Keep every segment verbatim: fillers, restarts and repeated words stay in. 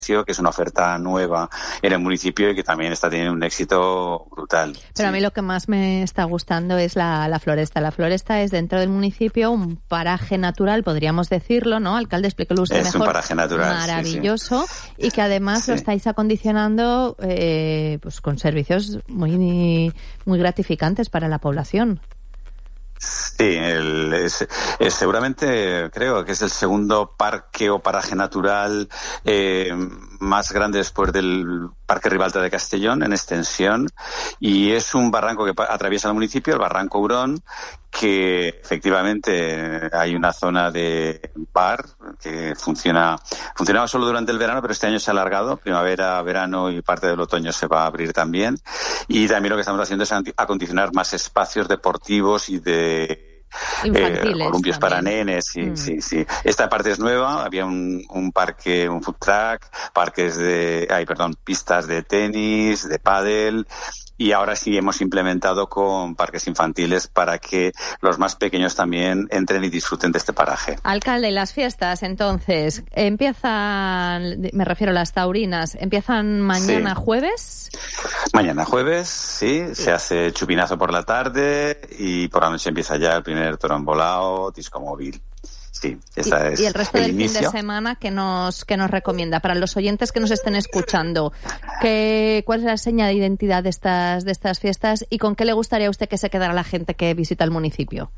que es una oferta nueva en el municipio y que también está teniendo un éxito brutal. Pero sí. a mí lo que más me está gustando es la, la floresta. La floresta es dentro del municipio un paraje natural, podríamos decirlo, ¿no? Alcalde, explíquelo usted es mejor. Es un paraje natural. Maravilloso. Sí, sí. Y que además sí. lo estáis acondicionando eh, pues con servicios muy, muy gratificantes para la población. Sí, el, es, es, seguramente creo que es el segundo parque o paraje natural eh, más grande después del Parque Ribalta de Castellón en extensión, y es un barranco que atraviesa el municipio, el Barranco Hurón, que efectivamente hay una zona de bar que funciona funcionaba solo durante el verano, pero este año se ha alargado, primavera, verano y parte del otoño se va a abrir también, y también lo que estamos haciendo es acondicionar más espacios deportivos y de infantiles, eh, columpios también. para nenes, sí, mm. sí, sí. Esta parte es nueva, había un, un parque, un food track, parques de, ay, perdón, pistas de tenis, de pádel, y ahora sí hemos implementado con parques infantiles para que los más pequeños también entren y disfruten de este paraje. Alcalde, las fiestas, entonces, empiezan, me refiero a las taurinas, ¿empiezan mañana sí. jueves? Mañana jueves, sí, sí, se hace chupinazo por la tarde y por la noche empieza ya el primer toro embolado, disco móvil. Sí, esa y, es y el resto el del inicio. fin de semana, ¿qué nos, qué nos recomienda? Para los oyentes que nos estén escuchando, ¿qué, ¿cuál es la seña de identidad de estas, de estas fiestas y con qué le gustaría a usted que se quedara la gente que visita el municipio?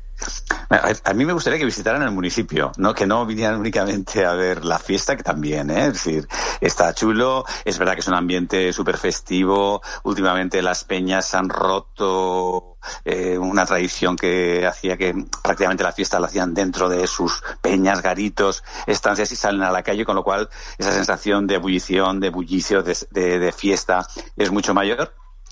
A mí me gustaría que visitaran el municipio, no que no vinieran únicamente a ver la fiesta, que también, ¿eh? Es decir, está chulo, es verdad que es un ambiente súper festivo, últimamente las peñas han roto eh, una tradición que hacía que prácticamente la fiesta la hacían dentro de sus peñas, garitos, estancias y salen a la calle, con lo cual esa sensación de ebullición, de bullicio, de, de, de fiesta es mucho mayor.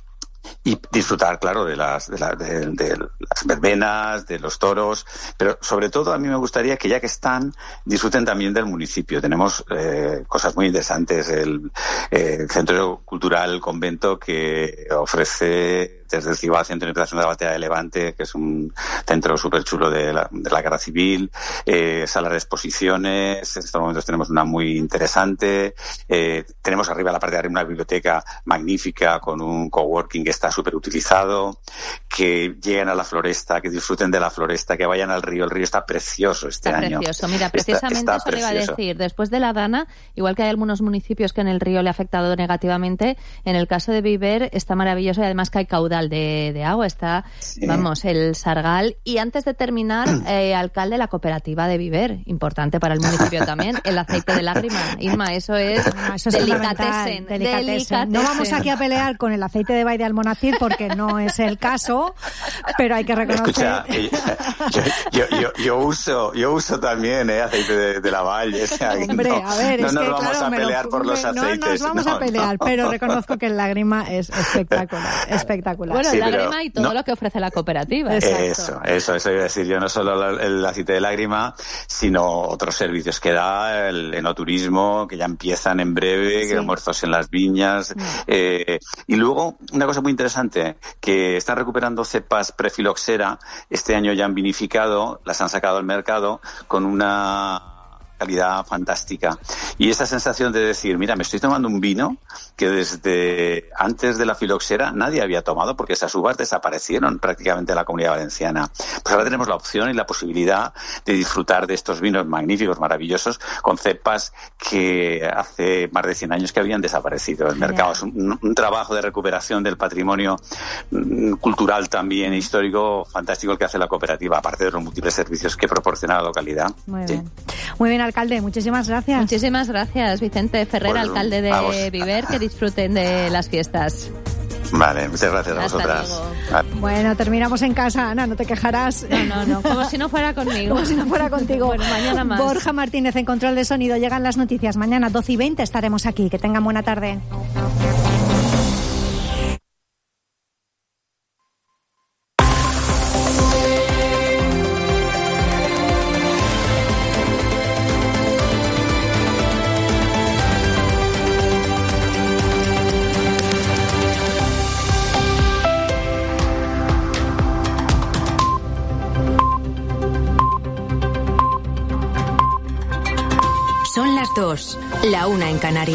Y disfrutar, claro, de las, de, la, de, de las verbenas, de los toros, pero sobre todo a mí me gustaría que ya que están, disfruten también del municipio. Tenemos eh, cosas muy interesantes, el, eh, el Centro Cultural Convento, que ofrece desde el CIBA, Centro de Interpretación de la Batalla de Levante, que es un centro súper chulo de la, de la Guerra Civil, eh, sala de exposiciones, en estos momentos tenemos una muy interesante, eh, tenemos arriba, la parte de arriba, una biblioteca magnífica con un coworking que está súper utilizado, que lleguen a la floresta, que disfruten de la floresta, que vayan al río, el río está precioso este está año. Precioso, mira, precisamente está, está eso le iba a decir, después de la Dana, igual que hay algunos municipios que en el río le ha afectado negativamente, en el caso de Viver está maravilloso y además que hay caudal de, de agua, está, sí. vamos, el Sargal. Y antes de terminar, eh, alcalde, la cooperativa de Viver, importante para el municipio también, el aceite de lágrima. Irma, eso es no, eso delicatessen, es delicatessen. No vamos aquí a pelear con el aceite de Bay de Almonacid porque no es el caso, pero hay que reconocer... Escucha, yo, yo, yo, yo uso yo uso también eh, aceite de, de la Valle. O sea, Hombre, no, a ver, no es nos que, vamos claro, a pelear lo, por los aceites. No nos vamos no, a pelear, no. pero reconozco que el lágrima es espectacular, espectacular. Bueno, sí, el lágrima pero, y todo no, lo que ofrece la cooperativa. Exacto. Eso, eso, eso iba a decir yo, no solo el aceite de lágrima, sino otros servicios que da, el enoturismo, que ya empiezan en breve, sí. que almuerzos en las viñas. Mm. Eh, y luego, una cosa muy interesante, que están recuperando cepas prefiloxera, este año ya han vinificado, las han sacado al mercado con una calidad fantástica. Y esa sensación de decir, mira, me estoy tomando un vino que desde antes de la filoxera nadie había tomado porque esas uvas desaparecieron prácticamente de la Comunidad Valenciana. Pues ahora tenemos la opción y la posibilidad de disfrutar de estos vinos magníficos, maravillosos, con cepas que hace más de cien años que habían desaparecido del mercado. Es un, un trabajo de recuperación del patrimonio mm, cultural también, histórico, fantástico el que hace la cooperativa, aparte de los múltiples servicios que proporciona la localidad. Muy sí. bien. Muy bien, alcalde, muchísimas gracias. Muchísimas gracias, Vicente Ferrer, bueno, alcalde de vamos. Viver, que disfruten de las fiestas. Vale, muchas gracias a Hasta vosotras. Luego. Bueno, terminamos en casa, Ana, no te quejarás. No, no, no, como si no fuera conmigo. Como si no fuera contigo. Bueno, mañana más. Borja Martínez en control de sonido, llegan las noticias. Mañana doce y veinte estaremos aquí. Que tengan buena tarde. Son las dos. La una en Canarias.